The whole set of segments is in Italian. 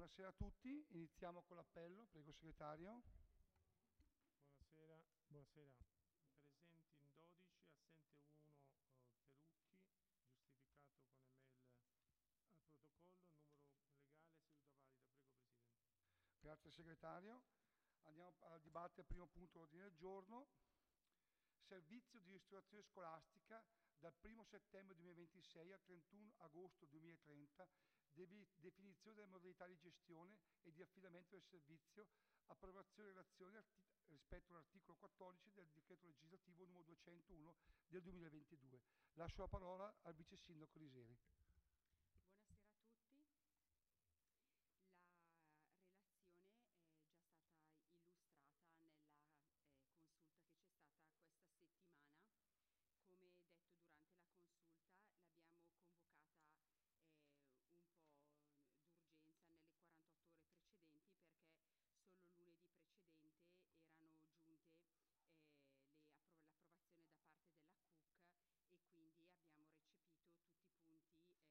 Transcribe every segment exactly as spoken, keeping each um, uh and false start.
Buonasera a tutti, iniziamo con l'appello, prego segretario. Buonasera, buonasera. Presenti in dodici, assente uno eh, Perucchi, giustificato con email al protocollo, numero legale, seduta valida. Prego Presidente. Grazie segretario. Andiamo al dibattito, primo punto ordine del giorno. Servizio di ristorazione scolastica dal primo settembre duemilaventisei al trentuno agosto duemilatrenta, devi- definizione delle modalità di gestione e di affidamento del servizio, approvazione e relazione arti- rispetto all'articolo quattordici del decreto legislativo numero duecentouno del duemilaventidue. Lascio la parola al vice sindaco Liseri. Buonasera a tutti. La relazione è già stata illustrata nella eh, consulta che c'è stata questa settimana. Come detto durante la consulta, l'abbiamo convocata eh, un po' d'urgenza nelle quarantotto ore precedenti, perché solo lunedì precedente erano giunte eh, le appro- l'approvazione da parte della C U C, e quindi abbiamo recepito tutti i punti eh,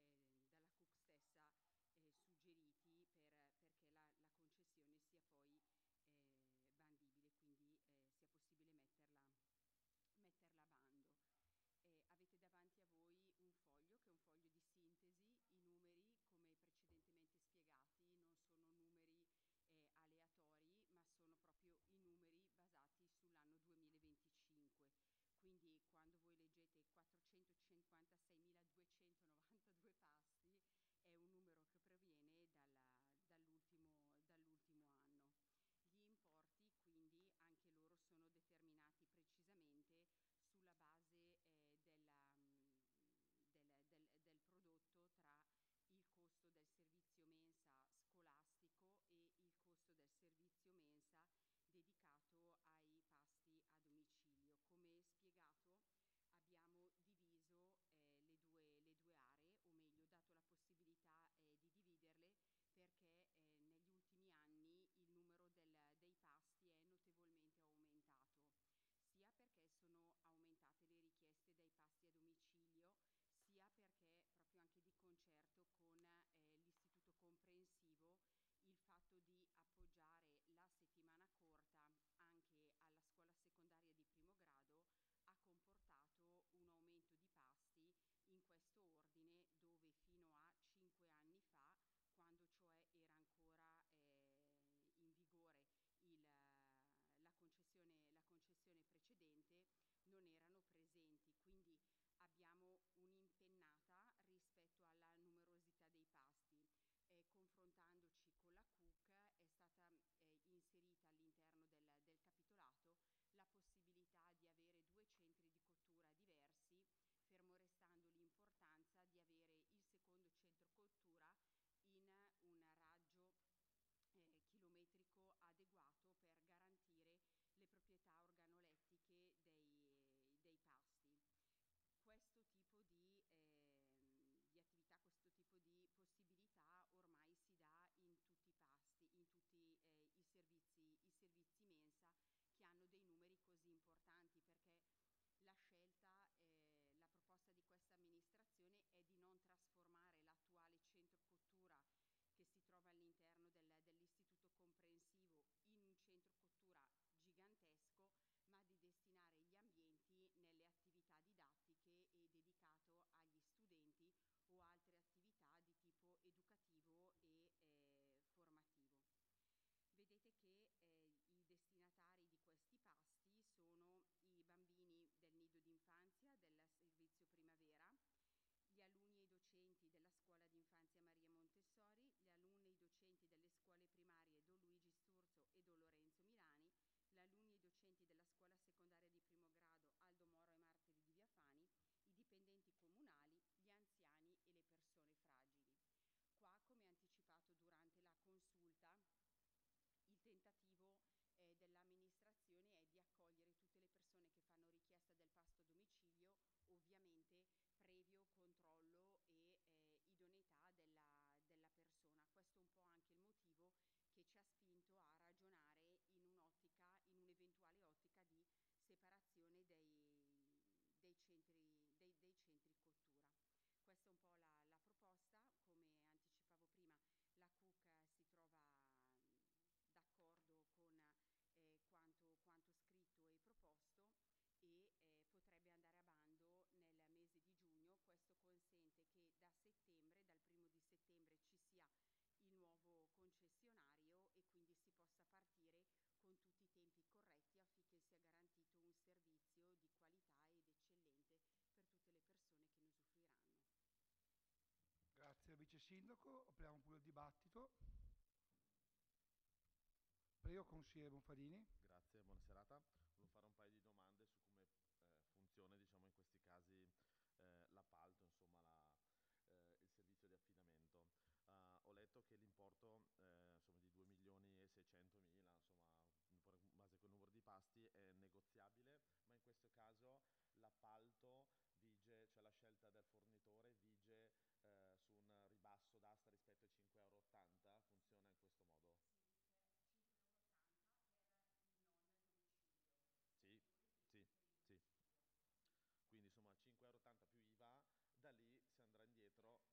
da settembre, dal primo di settembre ci sia il nuovo concessionario e quindi si possa partire con tutti i tempi corretti affinché sia garantito un servizio di qualità ed eccellente per tutte le persone che ne usufruiranno. Grazie al Vice Sindaco, apriamo pure il dibattito. Prego, consigliere Bonfadini. Grazie, buona serata. Volevo fare un paio di domande su come eh, funziona, diciamo, in questi casi eh, l'appalto, insomma, la, eh, il servizio di affidamento. Uh, ho letto che l'importo eh, insomma, di due milioni e seicento mila, insomma, in base col numero di pasti, è negoziabile, ma in questo caso l'appalto vige, cioè la scelta del fornitore vige eh, su un ribasso d'asta rispetto ai cinque euro e ottanta, funziona in questo modo? Sì, sì, sì. Quindi insomma cinque euro e ottanta più I V A, da lì si andrà indietro.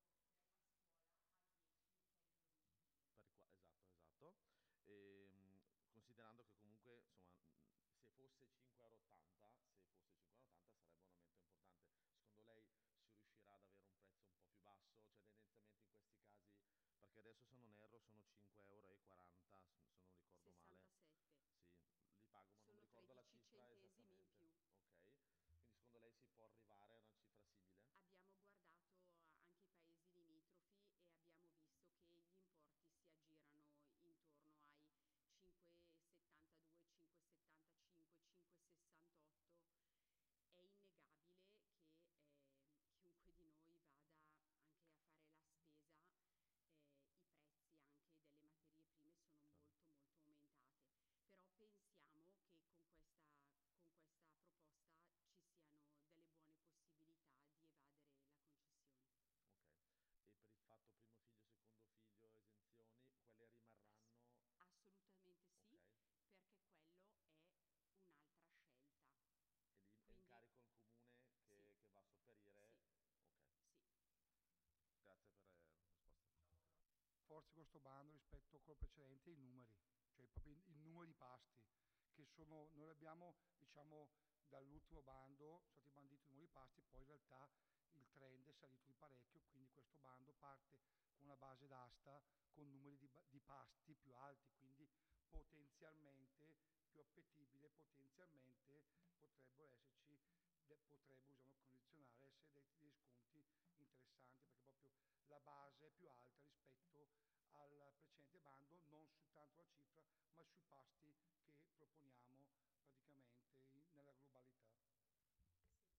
Per qua, esatto, esatto. E, mh, considerando che comunque insomma mh, se fosse cinque euro e ottanta, se fosse cinque euro e ottanta sarebbe un aumento importante. Secondo lei si riuscirà ad avere un prezzo un po' più basso? Cioè tendenzialmente in questi casi, perché adesso se non erro sono cinque euro e quaranta, se non ricordo male. sessantasette. Sì, li pago ma non mi Sono ricordo la tredici cifra centesimi in esattamente. più. Ok, quindi secondo lei si può arrivare a una cifra simile? Abbiamo guardato anche i paesi limitrofi e abbiamo visto che gli importi si aggirano intorno ai cinque virgola settantadue, cinque virgola settantacinque, cinque virgola sessantotto. È innegabile che eh, chiunque di noi vada anche a fare la spesa, eh, i prezzi anche delle materie prime sono molto molto aumentate, però pensiamo che con questa, con questa proposta ci siano delle buone possibilità di evadere la concessione. Ok, e per il fatto primo figlio, secondo figlio, esenzioni, quelle rimarranno? Ass- assolutamente sì, Ok, perché quello è un'altra scelta. e lì è in Quindi carico il comune sì, che, che va a sì, sopperire? Ok, sì. grazie per la risposta. Forse questo bando rispetto a quello precedente i numeri, cioè proprio il, il numero di pasti, che sono, noi abbiamo, diciamo, dall'ultimo bando, sono stati banditi i numeri di pasti, poi in realtà il trend è salito di parecchio, quindi questo bando parte con una base d'asta con numeri di, ba- di pasti più alti, quindi potenzialmente più appetibile, potenzialmente potrebbero esserci, de- potrebbero, diciamo, condizionare, essere dei, dei sconti interessanti, perché proprio la base è più alta rispetto al precedente bando, non soltanto la cifra, ma sui pasti che proponiamo praticamente in- nella globalità. Sì.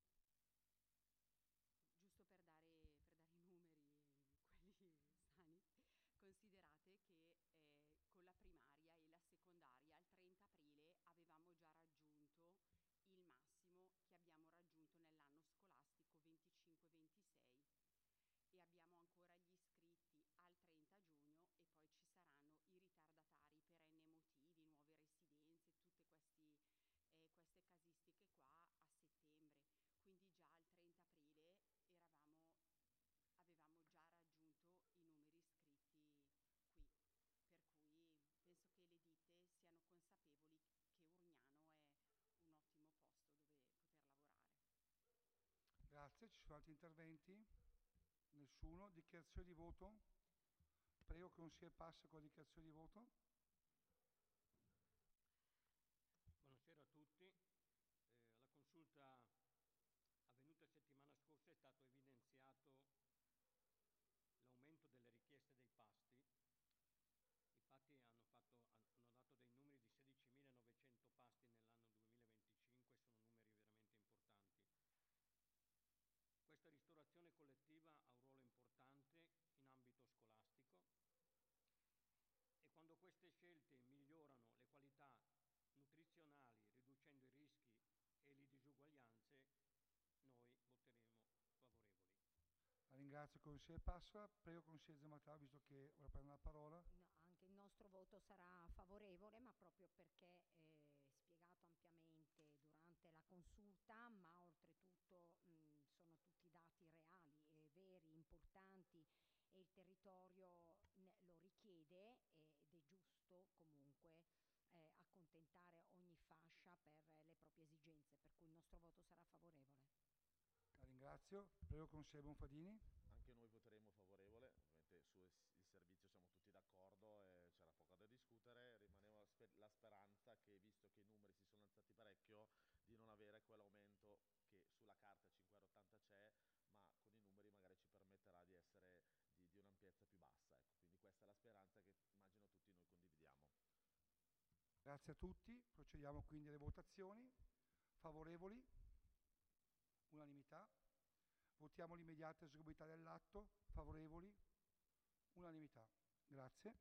Giusto per dare, per dare i numeri, quelli sani, considerate che eh, con la primaria e la secondaria al trenta aprile avevamo già raggiunto il massimo che abbiamo raggiunto nell'anno scolastico venticinque ventisei e abbiamo ancora gli iscritti al trenta giugno e poi ci saranno i ritardatari per N motivi, nuove residenze, tutte questi, eh, queste casistiche qua a settembre. Quindi già al trenta aprile eravamo, avevamo già raggiunto i numeri iscritti qui, per cui penso che le ditte siano consapevoli che Urgnano è un ottimo posto dove poter lavorare. Grazie, ci sono altri interventi? Nessuno? Dichiarazione di voto? Prego, consigliere Passa con la dichiarazione di voto. Buonasera a tutti. Eh, alla consulta avvenuta settimana scorsa è stato evidenziato l'aumento delle richieste dei pasti. Infatti hanno, fatto, hanno dato dei numeri di sedicimilanovecento pasti nell'anno duemilaventicinque, sono numeri veramente importanti. Questa ristorazione collettiva ha un ruolo importante in ambito scolastico e quando queste scelte migliorano le qualità nutrizionali, riducendo i rischi e le disuguaglianze, noi voteremo favorevoli. La ringrazio, consigliere Passa. Prego, consigliere Zamattara, visto che ora prende la parola. No, anche il nostro voto sarà favorevole, ma proprio perché è spiegato ampiamente durante la consulta, ma oltretutto mh, sono tutti dati reali e veri, importanti e il territorio ne- lo richiede ed è giusto comunque eh, accontentare ogni fascia per le proprie esigenze, per cui il nostro voto sarà favorevole. La ringrazio. Prego, consigliere Bonfadini. Anche che, visto che i numeri si sono alzati parecchio, di non avere quell'aumento che sulla carta cinque e ottanta c'è, ma con i numeri magari ci permetterà di essere di, di un'ampiezza più bassa. Ecco. Quindi questa è la speranza che immagino tutti noi condividiamo. Grazie a tutti, procediamo quindi alle votazioni. Favorevoli? Unanimità. Votiamo l'immediata eseguibilità dell'atto. Favorevoli? Unanimità. Grazie.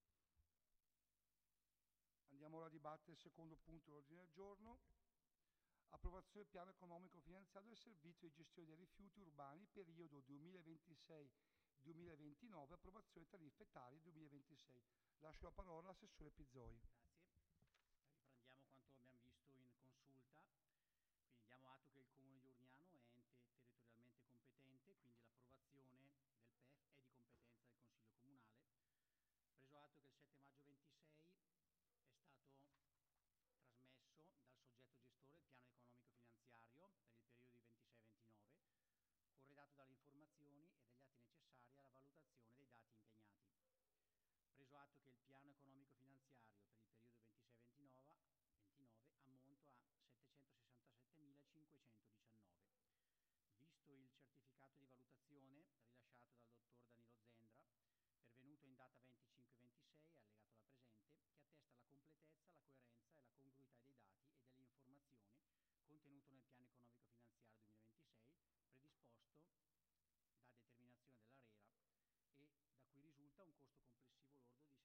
Andiamo ora a dibattere il secondo punto dell'ordine del giorno. Approvazione del piano economico finanziario del servizio di gestione dei rifiuti urbani periodo duemilaventisei duemilaventinove, approvazione tariffe tali duemilaventisei. Lascio la parola all'assessore Pizzoi. Grazie. Riprendiamo quanto abbiamo visto in consulta. Quindi diamo atto che il Comune di Urgnano è ente territorialmente competente, quindi l'approvazione del P E F è di competenza del Consiglio Comunale. Preso atto che il sette maggio ventisei è stato trasmesso dal soggetto gestore il piano economico finanziario per il periodo di ventisei ventinove, corredato dalle informazioni e degli atti necessari alla valutazione dei dati impegnati. Preso atto che il piano economico finanziario per il periodo ventisei ventinove ammonta a settecentosessantasettemilacinquecentodiciannove. Visto il certificato di valutazione rilasciato dal dottor Danilo Zendra, pervenuto in data venticinque ventisei, allegato alla presente, che attesta la completezza, la coerenza e la congruità dei dati e delle informazioni contenuto nel piano economico finanziario duemilaventisei, predisposto da determinazione dell'ARERA, e da cui risulta un costo complessivo lordo di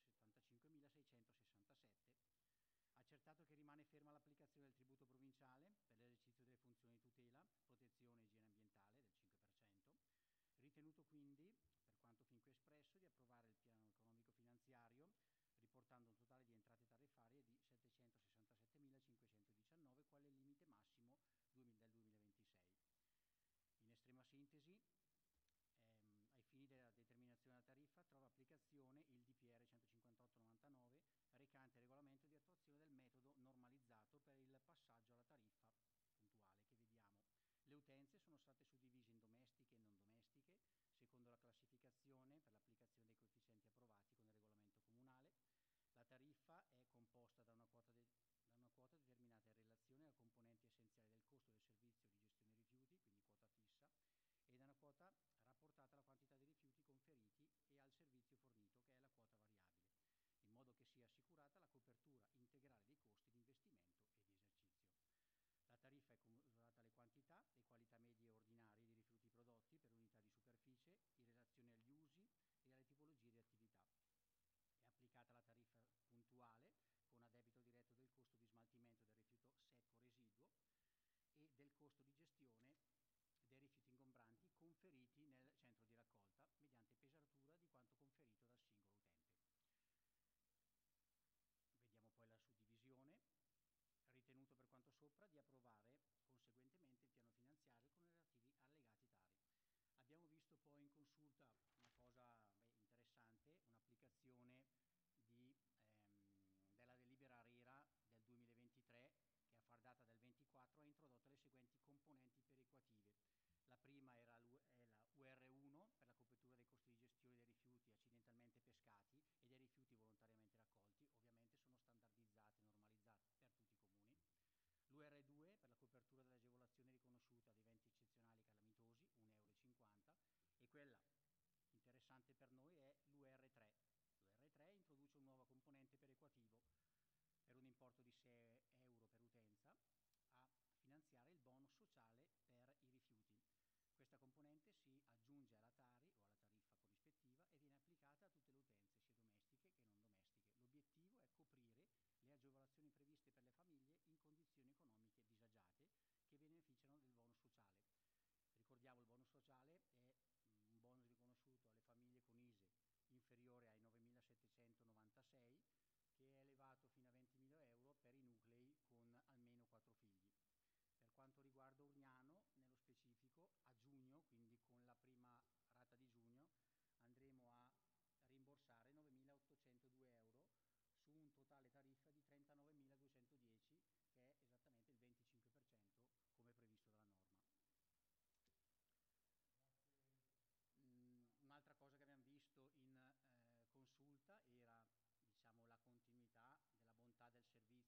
settecentosettantacinquemilaseicentosessantasette. Accertato che rimane ferma l'applicazione del tributo provinciale per l'esercizio delle funzioni di tutela, protezione e igiene ambientale del cinque per cento, ritenuto quindi, per quanto fin qui espresso, di approvare il piano economico finanziario, riportando un totale di entrate tariffarie di settecentosessantasettemilacinquecentodiciannove quale limite massimo del duemilaventisei. In estrema sintesi, ehm, ai fini della determinazione della tariffa trova applicazione il D P R centocinquantotto novantanove recante regolamento di attuazione del metodo normalizzato per il passaggio alla tariffa puntuale che vediamo. Le utenze sono state suddivise in domestiche e non domestiche, secondo la classificazione per l'applicazione dei coefficienti approvati con il regolamento comunale. La tariffa è composta da una quota, de- da una quota determinata in relazione a componenti essenziali del costo del servizio di gestione dei rifiuti, quindi quota fissa, e da una quota rapportata alla quantità di rifiuti conferiti e al servizio fornito, che è la quota variabile, in modo che sia assicurata la copertura integrale dei costi di investimento e di esercizio. La tariffa è commisurata alle quantità e qualità medie ordinarie di rifiuti prodotti per unità di superficie in relazione agli usi e alle tipologie di attività. È applicata la tariffa puntuale con addebito diretto del costo di smaltimento del rifiuto secco residuo e del costo di gestione dei rifiuti ingombranti conferiti nel centro di raccolta mediante pesatura di quanto conferito dal singolo utente. Vediamo poi la suddivisione. Ritenuto per quanto sopra di approvare conseguentemente il piano finanziario con i relativi allegati tari. Abbiamo visto poi in consulta una cosa beh, interessante, un'applicazione di, ehm, della delibera ARERA del duemilaventitré che a far data del ventiquattro ha introdotto le seguenti componenti perequative. La prima era è la U R uno per la copertura dei costi di gestione dei rifiuti accidentalmente pescati e dei rifiuti volontariamente raccolti, ovviamente sono standardizzate e normalizzate per tutti i comuni. L'U R due per la copertura dell'agevolazione riconosciuta ad eventi eccezionali calamitosi, un euro e cinquanta, e quella interessante per noi è l'U R tre. L'U R tre introduce un nuovo componente perequativo per un importo di sei euro per utenza a finanziare il bonus sociale per i rifiuti. Questa componente si aggiunge alla Tari o alla tariffa corrispettiva e viene applicata a tutte le utenze, sia domestiche che non domestiche. L'obiettivo è coprire le agevolazioni previste per le famiglie in condizioni economiche disagiate che beneficiano del bonus sociale. Ricordiamo, il bonus sociale è un bonus riconosciuto alle famiglie con I S E E inferiore ai novemilasettecentonovantasei, che è elevato fino a ventimila euro per i nuclei con almeno quattro figli. Per quanto riguarda Urgnano, nello specifico, a giugno, quindi con la prima rata di giugno, andremo a rimborsare novemilaottocentodue euro su un totale tariffa di trentanovemiladuecentodieci, che è esattamente il venticinque per cento come previsto dalla norma. Mm, un'altra cosa che abbiamo visto in eh, consulta era diciamo, la continuità della bontà del servizio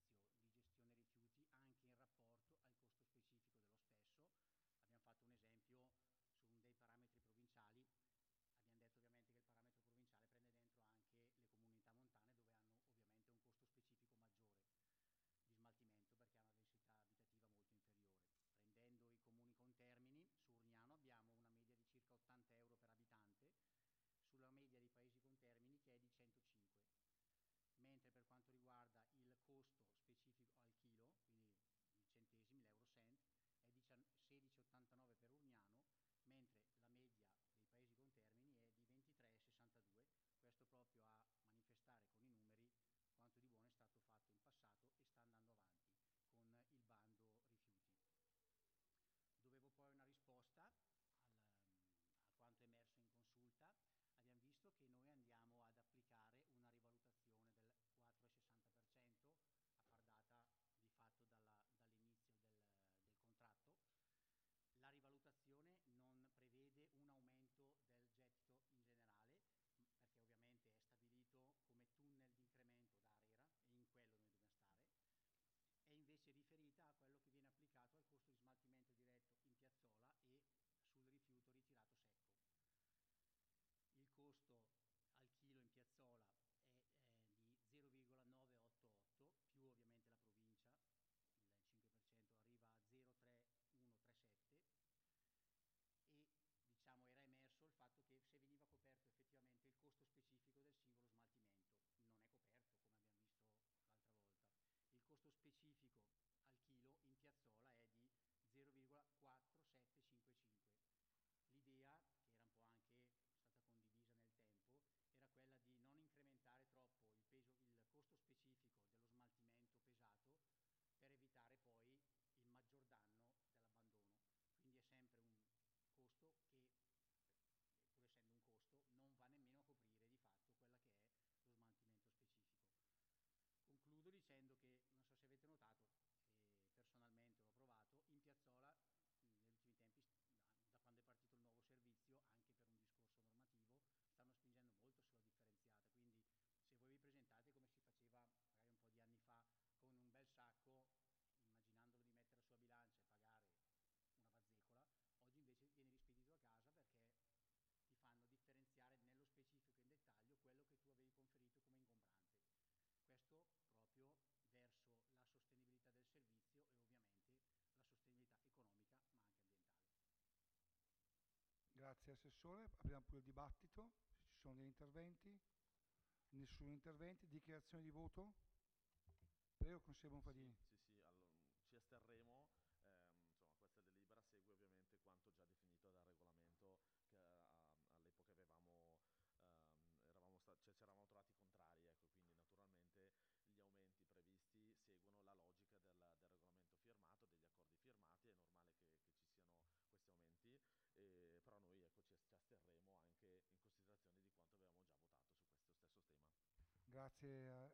Grazie Assessore, apriamo pure il dibattito, se ci sono degli interventi. Nessun intervento, dichiarazione di voto? Prego, consigliere Bonfadini. Sì, sì, sì, allo- ci asterremo. Ehm, insomma, questa delibera segue ovviamente quanto già definito dal regolamento che a- all'epoca avevamo, ehm, eravamo sta- cioè, ci eravamo trovati contrari, ecco, quindi naturalmente gli aumenti previsti seguono la logica del, del regolamento firmato, degli accordi firmati, è normale che, che ci siano questi aumenti, eh, però noi ecco, ci, ci asterremo anche in considerazione di quanto avevamo già votato su questo stesso tema. Grazie. a-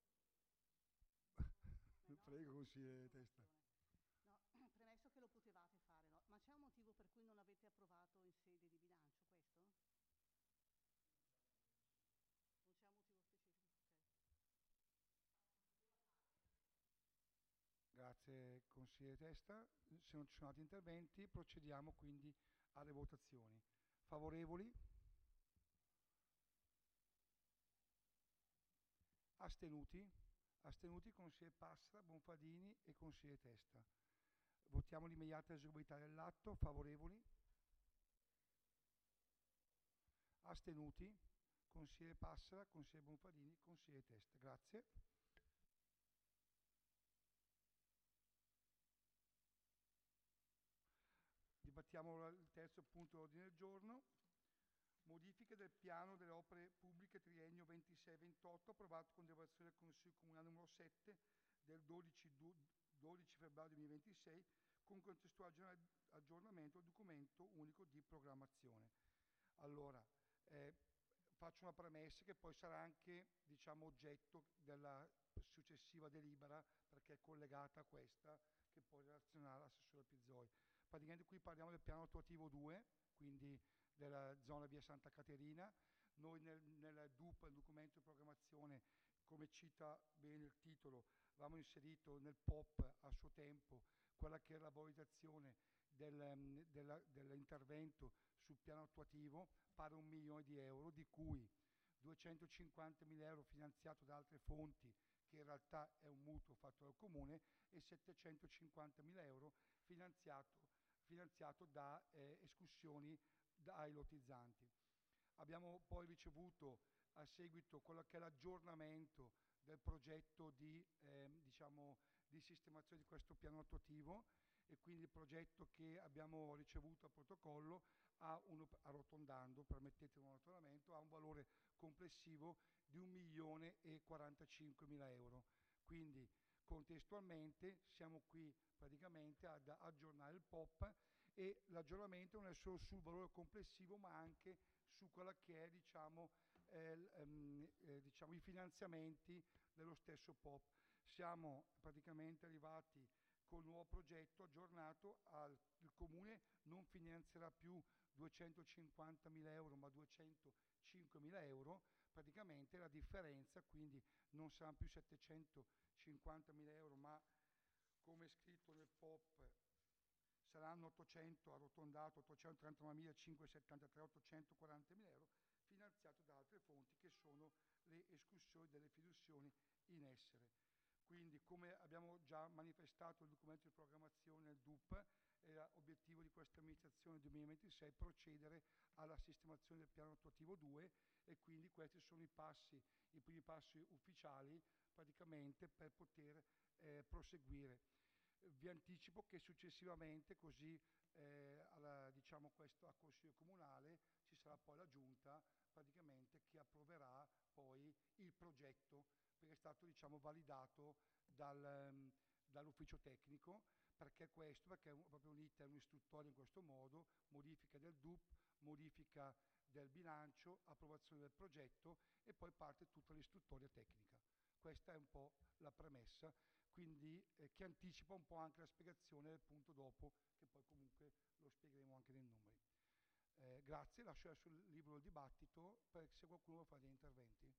Prego, consigliere Testa. No, premesso che lo potevate fare, no? Ma c'è un motivo per cui non avete approvato in sede di bilancio questo? Non c'è un motivo specifico? Ok. Grazie consigliere Testa. Se non ci sono altri interventi procediamo quindi alle votazioni. Favorevoli? Astenuti? Astenuti consigliere Passera, Bonfadini e consigliere Testa. Votiamo l'immediata eseguibilità dell'atto. Favorevoli? Astenuti? Consigliere Passera, consigliere Bonfadini, consigliere Testa. Grazie. Dibattiamo ora il terzo punto dell'ordine del giorno. Modifiche del piano delle opere pubbliche triennio ventisei ventotto approvato con deliberazione del Consiglio Comunale numero sette del dodici, dodici febbraio duemilaventisei con contestuale aggiornamento al documento unico di programmazione. Allora, eh, faccio una premessa che poi sarà anche diciamo, oggetto della successiva delibera perché è collegata a questa che poi relazionerà l'assessore Pizzoi. Praticamente qui parliamo del piano attuativo due, quindi della zona via Santa Caterina. Noi nel, nel D U P, il documento di programmazione, come cita bene il titolo, avevamo inserito nel P O P a suo tempo quella che era la valutazione del, della, dell'intervento sul piano attuativo, pari a un milione di euro, di cui duecentocinquantamila euro finanziato da altre fonti, che in realtà è un mutuo fatto dal Comune, e settecentocinquantamila euro finanziato, finanziato da eh, escursioni dai lotizzanti. Abbiamo poi ricevuto a seguito quello che è l'aggiornamento del progetto di, eh, diciamo, di sistemazione di questo piano attuativo e quindi il progetto che abbiamo ricevuto a protocollo ha un, arrotondando, permettetemi un ragionamento, ha un valore complessivo di un milione e quarantacinquemila euro. Quindi contestualmente siamo qui praticamente ad aggiornare il P O P e l'aggiornamento non è solo sul valore complessivo ma anche su quella che è diciamo, eh, ehm, eh, diciamo, i finanziamenti dello stesso P O P. Siamo praticamente arrivati col nuovo progetto aggiornato, al, il Comune non finanzierà più duecentocinquantamila euro ma duecentocinquemila euro, praticamente la differenza, quindi non saranno più settecentocinquantamila euro ma come è scritto nel P O P saranno ottocento arrotondato, ottocentotrentanovanamilacinquecentosettantatré, ottocentoquarantamila euro finanziato da altre fonti che sono le escursioni delle fiduzioni in essere. Quindi come abbiamo già manifestato nel documento di programmazione del D U P, era obiettivo di questa amministrazione duemilaventisei procedere alla sistemazione del piano attuativo due e quindi questi sono i passi, i primi passi ufficiali praticamente per poter eh, proseguire. Vi anticipo che successivamente, così eh, alla, diciamo questo, a Consiglio Comunale, ci sarà poi la Giunta praticamente che approverà poi il progetto, perché è stato diciamo, validato dal, um, dall'ufficio tecnico. Perché questo? Perché è un, proprio un iter, un'istruttoria in questo modo, modifica del D U P, modifica del bilancio, approvazione del progetto e poi parte tutta l'istruttoria tecnica. Questa è un po' la premessa, quindi eh, che anticipa un po' anche la spiegazione del punto dopo, che poi comunque lo spiegheremo anche nei numeri. Eh, grazie, lascio adesso il libro del dibattito per se qualcuno vuole fare degli interventi.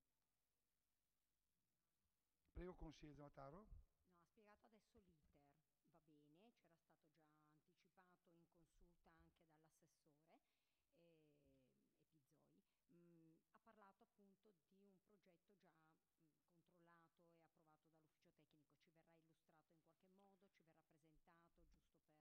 Prego, consigliere Zanataro. No, ha spiegato adesso l'iter, va bene, c'era stato già anticipato in consulta anche dall'assessore e, e Pizzoi. Mm, ha parlato appunto di un progetto già mm, controllato e approvato dall'ufficio tecnico. Ci verrà illustrato in qualche modo, ci verrà presentato giusto per... Eh,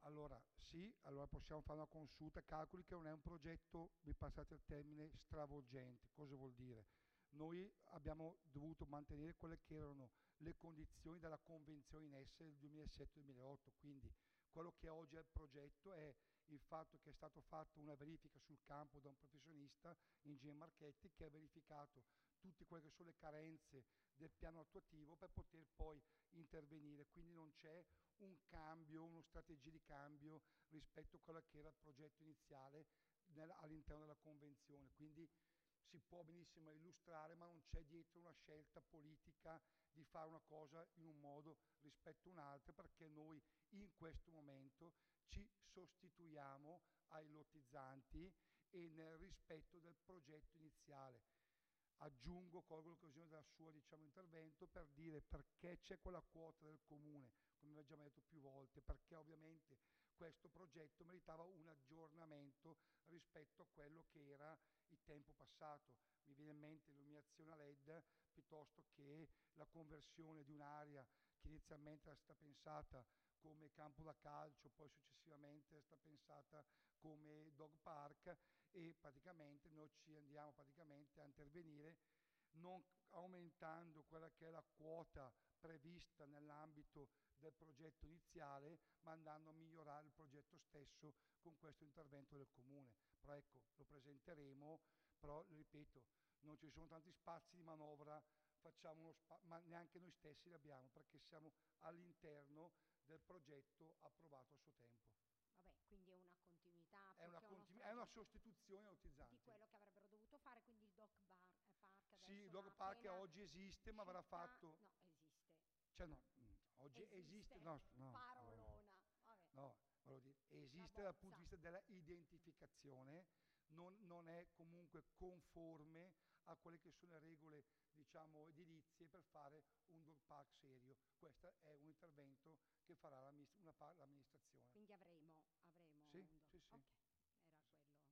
Allora, sì, allora possiamo fare una consulta, calcoli che non è un progetto, mi passate il termine, stravolgente. Cosa vuol dire? Noi abbiamo dovuto mantenere quelle che erano le condizioni della convenzione in essere del duemilasette-duemilaotto, quindi quello che oggi è il progetto è il fatto che è stato fatto una verifica sul campo da un professionista, Ingegner Marchetti, che ha verificato tutte quelle che sono le carenze del piano attuativo per poter poi intervenire, quindi non c'è un cambio, una strategia di cambio rispetto a quello che era il progetto iniziale nel- all'interno della convenzione. Quindi si può benissimo illustrare, ma non c'è dietro una scelta politica di fare una cosa in un modo rispetto a un altro, perché noi in questo momento ci sostituiamo ai lottizzanti e nel rispetto del progetto iniziale. Aggiungo, colgo l'occasione del suo diciamo, intervento per dire perché c'è quella quota del comune, come abbiamo già detto più volte, perché ovviamente questo progetto meritava un aggiornamento rispetto a quello che era il tempo passato. Mi viene in mente l'illuminazione a L E D piuttosto che la conversione di un'area che inizialmente era stata pensata come campo da calcio, poi successivamente è stata pensata come dog park, e praticamente noi ci andiamo praticamente a intervenire non aumentando quella che è la quota prevista nell'ambito del progetto iniziale, ma andando a migliorare il progetto stesso con questo intervento del comune. Però ecco, lo presenteremo, però ripeto, non ci sono tanti spazi di manovra, facciamo uno spa- ma neanche noi stessi li abbiamo perché siamo all'interno del progetto approvato a suo tempo. Vabbè, quindi è una continuità È più una, che uno continu- è una stravolgimento sostituzione di autizzante. quello che avrebbero dovuto fare, quindi il Doc Bar, eh, Park Sì, adesso il l'ha dog park appena oggi esiste, ma avrà città, fatto... no, esiste, Cioè no, mh, oggi esiste, esiste, no, s- no, no, parolona, vabbè, no, volevo dire, la esiste dal punto bozza. di vista della identificazione, non, non è comunque conforme a quelle che sono le regole, diciamo, edilizie per fare un dog park serio. Questo è un intervento che farà l'amministra- una pa- l'amministrazione. Quindi avremo, avremo Sì, un Doc. sì, sì, Ok, era quello.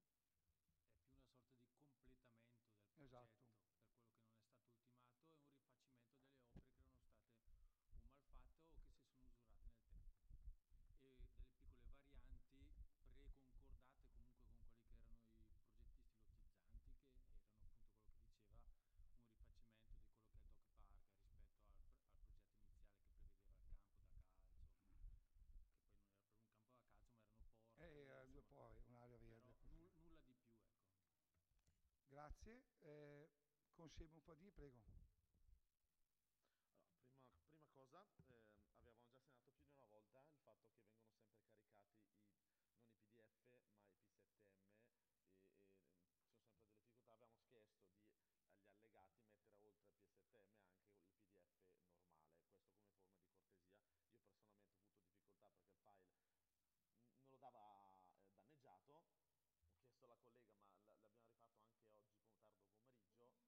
È più una sorta di completamento del esatto. progetto per quello che non è stato ultimato e un rifacimento delle opere che erano state o mal fatte o che si sono usurate nel tempo. E delle piccole varianti preconcordate comunque con quelli che erano i progettisti lottizzanti, che erano appunto quello che diceva un rifacimento di quello che è il dog park rispetto al, pr- al progetto iniziale che prevedeva il campo da calcio, che poi non era proprio un campo da calcio ma erano porte, E eh, insomma, poi un'area però verde. nu- nulla di più, ecco. Grazie. Eh, Consegue un po' di, prego. Allora, prima, prima cosa, ehm, avevamo già segnalato più di una volta il fatto che vengono sempre caricati i, non i P D F ma i P sette M e, e ehm, ci sono sempre delle difficoltà. Avevamo chiesto di agli allegati mettere oltre al P sette M anche il P D F normale, questo come forma di cortesia. Io personalmente ho avuto difficoltà perché il file n- non lo dava eh, danneggiato, ho chiesto alla collega ma l- l'abbiamo rifatto anche oggi pom- tardo pomeriggio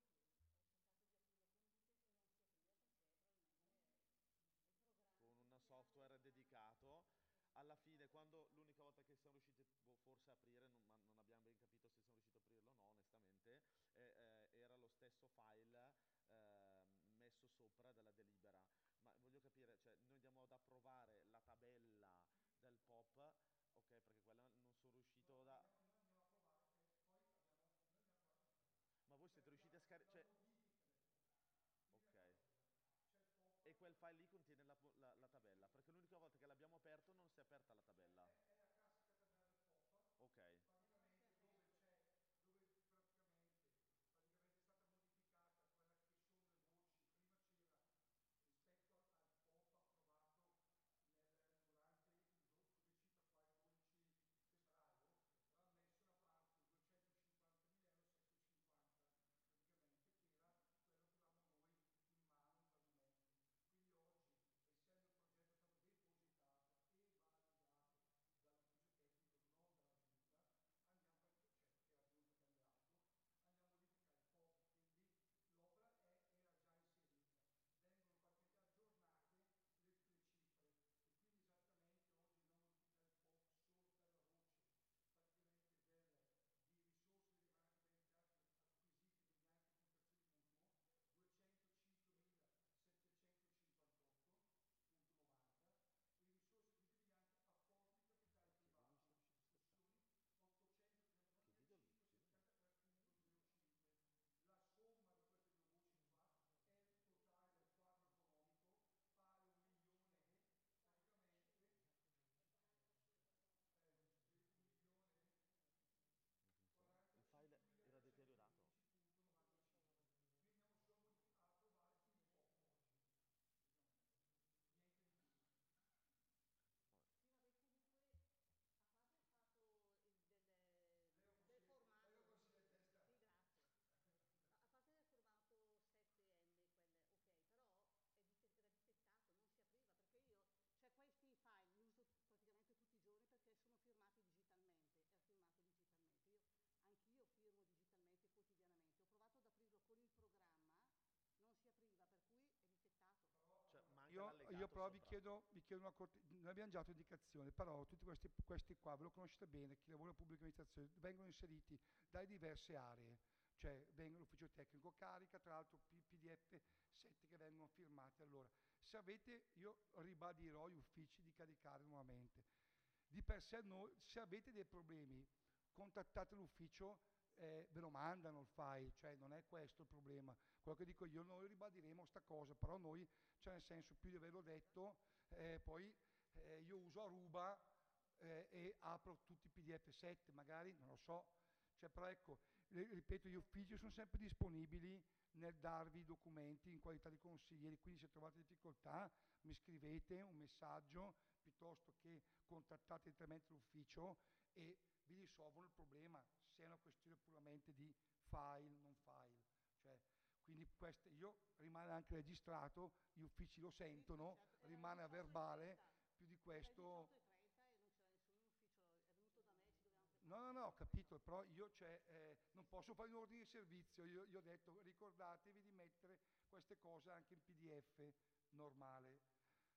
con un software dedicato. Alla fine, quando l'unica volta che siamo riusciti boh, forse a aprire, non, ma non abbiamo ben capito se siamo riusciti a aprirlo o no, onestamente, eh, eh, era lo stesso file eh, messo sopra dalla delibera. Ma voglio capire, cioè, noi andiamo ad approvare la tabella del P O P, ok, perché quella non sono riuscito da... Noi andiamo a provare, eh, poi abbiamo, noi abbiamo provato il P O P. Ma voi siete riusciti a scaricare... Cioè... Modifica del P O P. Quindi Ok. la cosa, c'è il P O P. E quel file lì contiene la, la- la tabella, perché l'unica volta che l'abbiamo aperto non si è aperta la tabella. È, è la classica tabella del P O P. Ok. Praticamente dove c'è, dove praticamente, praticamente è stata modificata quella che sono le voci, prima c'era rispetto al, al P O P approvato nel- durante il do- come cita qua il dodici febbraio, aveva messo la parte duecentocinquantamila euro settecentocinquanta praticamente, che era quello che avevamo noi in mano in argumento. Quindi oggi, essendo il progetto stato depositato e validato dall'ufficio tecnico, non dalla giunta, io però vi sopra. chiedo, vi chiedo una corte- noi abbiamo già dato indicazione, però tutti questi, questi qua, ve lo conoscete bene, chi lavora in pubblica amministrazione, vengono inseriti dalle diverse aree, cioè vengono l'ufficio tecnico carica, tra l'altro P- PDF sette che vengono firmati. Allora, se avete, io ribadirò gli uffici di caricare nuovamente. Di per sé, noi, se avete dei problemi, contattate l'ufficio, eh, ve lo mandano il file, cioè non è questo il problema. Quello che dico io, noi ribadiremo sta cosa, però noi, cioè nel senso, più di averlo detto, eh, poi eh, io uso Aruba eh, e apro tutti i P D F sette, magari, non lo so, cioè, però ecco, ri- ripeto, gli uffici sono sempre disponibili nel darvi i documenti in qualità di consiglieri, quindi se trovate difficoltà mi scrivete un messaggio piuttosto che contattate direttamente l'ufficio e vi risolvono il problema, se è una questione puramente di file, non file. Cioè, quindi queste, io rimane anche registrato, gli uffici lo sentono, Certo, era rimane a alle verbale, diciotto e trenta. più di Era alle questo... diciotto e trenta e non c'era nessuno in ufficio, è venuto da me, ci dovevamo No, preparare. no, no, ho capito, però io cioè, eh, non posso fare un ordine di servizio, io, io ho detto ricordatevi di mettere queste cose anche in P D F normale.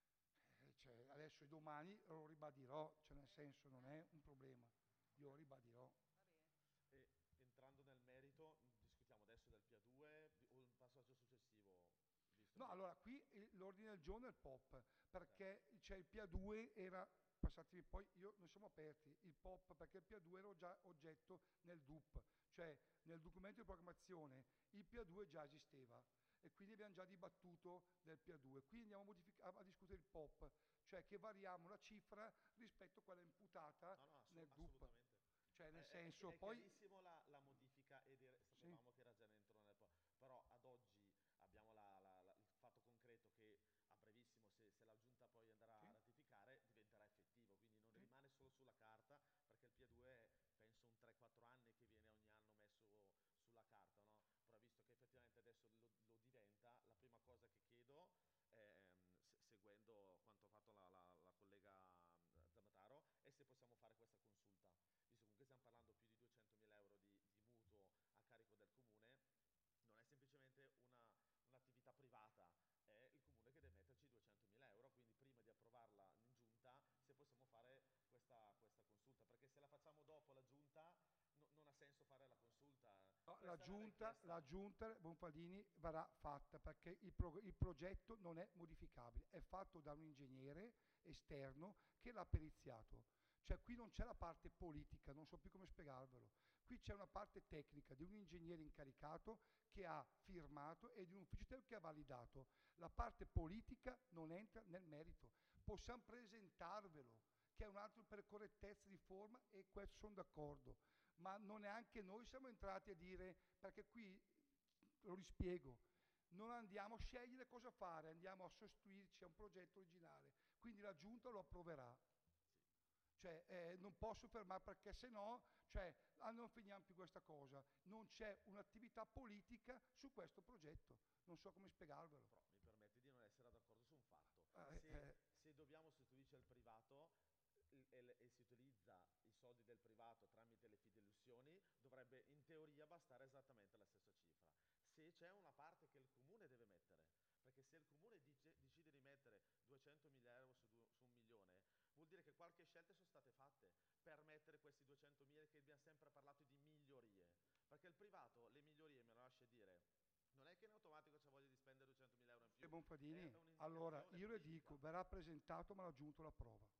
Eh, cioè, adesso domani lo ribadirò, cioè nel senso non è un problema, io lo ribadirò. Va bene. E entrando nel merito, discutiamo adesso del P A due di- o il passaggio successivo, visto No, che... allora qui eh, l'ordine del giorno è il P O P, perché Certo. c'è il P A due era, passatemi poi, io non siamo aperti, il P O P perché il P A due era già oggetto nel D U P, cioè nel documento di programmazione il P A due già esisteva e quindi abbiamo già dibattuto del P A due, quindi andiamo a, modific- a- a discutere il P O P, cioè che variamo la cifra rispetto a quella imputata No, no, assu- nel D U P, assolutamente. cioè È, nel è- senso è poi... chiarissimo la, la modifica ed era- Sì. sapevamo che era già dentro nel po- però ad oggi abbiamo la- la- la- il fatto concreto che a brevissimo, se, se la giunta poi andrà a Sì. ratificare, diventerà effettivo, quindi non Sì. rimane solo sulla carta, perché il P A due è, penso, un tre quattro anni che viene ogni anno messo sulla carta, no? Però visto che effettivamente adesso lo, lo diventa, la prima cosa che chiedo, ehm, se- seguendo quanto ha fatto la, la- la collega mm, Zamataro, è se possiamo fare questa consulta, visto comunque stiamo parlando più di duecentomila euro di, di mutuo a carico del comune, non è semplicemente una- un'attività privata, è il comune che deve metterci duecentomila euro, quindi prima di approvarla in giunta, se possiamo fare questa, questa consulta, perché se la facciamo dopo la giunta no- non ha senso fare la consulta. No, la Questa è la giunta, richiesta. la giunta Bonfadini verrà fatta perché il, pro- il progetto non è modificabile, è fatto da un ingegnere esterno che l'ha periziato. Cioè qui non c'è la parte politica, non so più come spiegarvelo. Qui c'è una parte tecnica di un ingegnere incaricato che ha firmato e di un ufficio tecnico che ha validato. La parte politica non entra nel merito. Possiamo presentarvelo, che è un altro per correttezza di forma e questo sono d'accordo, ma non neanche noi siamo entrati a dire, perché qui, lo rispiego, non andiamo a scegliere cosa fare, andiamo a sostituirci a un progetto originale, quindi la Giunta lo approverà. Sì. Cioè, eh, non posso fermare perché se no, cioè, ah, non finiamo più questa cosa, non c'è un'attività politica su questo progetto, non so come spiegarvelo. Però mi permette di non essere d'accordo su un fatto. Eh, Se, eh. se dobbiamo sostituirci al privato e, e- e si utilizza i soldi del privato tramite le fideiussioni, dovrebbe in teoria bastare esattamente la stessa cifra. Se c'è una parte che il comune deve mettere, perché se il comune dice- decide di mettere duecentomila euro su, du- su un milione, vuol dire che qualche scelte sono state fatte per mettere questi duecentomila, che abbiamo sempre parlato di migliorie. Perché il privato, le migliorie, me lo lascia dire, non è che in automatico c'è voglia di spendere duecentomila euro in E più, Bonfadini, è allora un'indicazione io le politica. dico, verrà presentato ma la Giunta lo approva.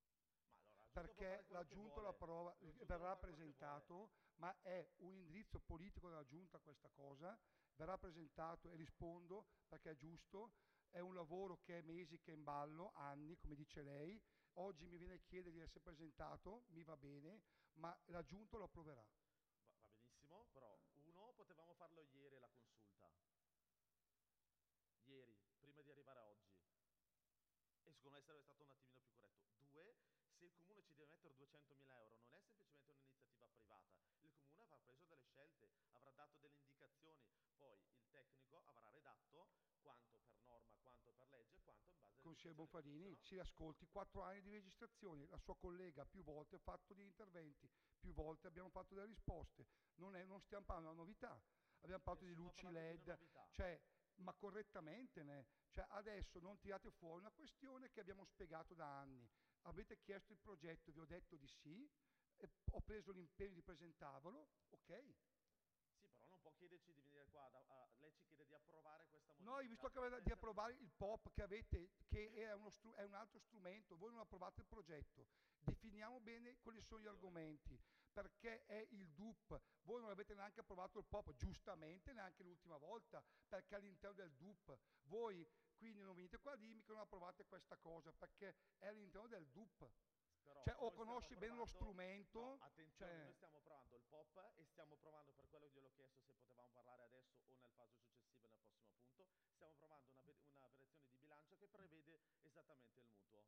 Ma allora, la Giunta può Perché fare quello la che Giunta lo vuole. approva, La Giunta può verrà fare quello che vuole. presentato, ma è un indirizzo politico della Giunta questa cosa, verrà presentato e rispondo perché è giusto, è un lavoro che è mesi che è in ballo, anni, come dice lei, oggi mi viene a chiedere di essere presentato, mi va bene, ma la Giunta lo approverà. Va, va benissimo, però uno, potevamo farlo ieri la consulta. Ieri, prima di arrivare a oggi. E secondo me sarebbe stato un attimino più corretto. Due, se il comune ci deve mettere duecentomila euro, non è semplicemente un'iniziativa privata. Il comune avrà preso delle scelte, avrà dato delle indicazioni, poi il tecnico avrà redatto quanto per norma, quanto per legge, quanto in base alle Consigliere indicazioni che Bonfadini, usano. ci ascolti, quattro anni di registrazioni, la sua collega più volte ha fatto degli interventi, più volte abbiamo fatto delle risposte, non, è, non stiamo parlando di una novità, abbiamo parlato di Nessuno ha luci parlato di una L E D, novità. cioè ma correttamente, ne. Cioè adesso non tirate fuori una questione che abbiamo spiegato da anni. Avete chiesto il progetto, vi ho detto di sì, e ho preso l'impegno di presentarvelo, ok. Sì, però non può chiederci di venire qua, da- a- lei ci chiede di approvare questa modifica. Noi vi sto chiedendo di senza- approvare il P O P che avete, che è, uno stru- è un altro strumento, voi non approvate il progetto. Definiamo bene quali sono gli argomenti, perché è il D U P, voi non avete neanche approvato il P O P, giustamente neanche l'ultima volta, perché all'interno del D U P, voi quindi non venite qua a dirmi che non approvate questa cosa, perché è all'interno del D U P. Però Cioè, noi o stiamo conosci bene lo provando- strumento, no, attenzione, cioè- noi stiamo provando il P O P e stiamo provando, per quello che gliel'ho chiesto, se potevamo parlare adesso o nel fase successiva, nel prossimo punto, stiamo provando una, ve- una variazione di bilancio che prevede esattamente il mutuo.